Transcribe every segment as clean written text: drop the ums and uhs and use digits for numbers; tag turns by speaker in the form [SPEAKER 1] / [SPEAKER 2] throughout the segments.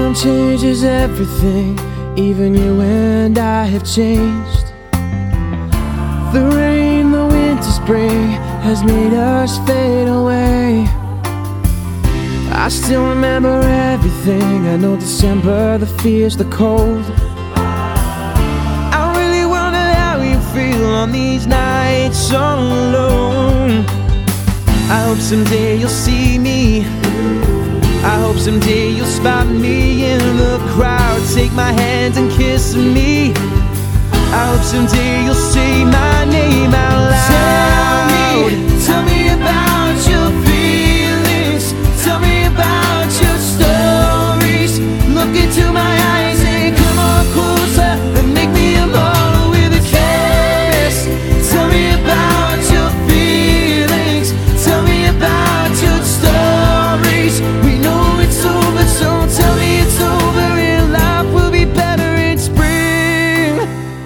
[SPEAKER 1] Time changes everything, even you and I have changed. The rain, the winter, spring has made us fade away. I still remember everything. I know December, the fears, the cold. I really wonder how you feel on these nights all alone. I hope someday you'll see me. I hope someday you'll spot me in the crowd, take my hand and kiss me. I hope someday you'll say my name out loud. Tell me about your feelings. Tell me about your stories. Look into my eyes and come on closer and make me immortal with a kiss. Tell me about your feelings. Tell me about your stories. We know it's over, so tell me it's over and life will be better in spring.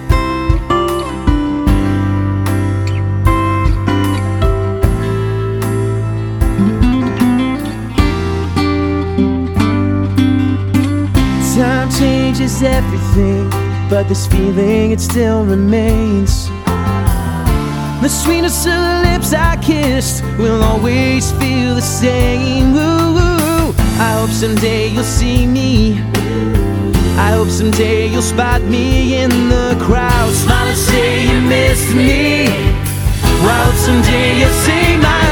[SPEAKER 1] Time changes everything, but this feeling, it still remains. The sweetness of the lips I kissed will always feel the same. Ooh, I hope someday you'll see me. I hope someday you'll spot me in the crowd, smile and say you missed me. I hope someday you'll say my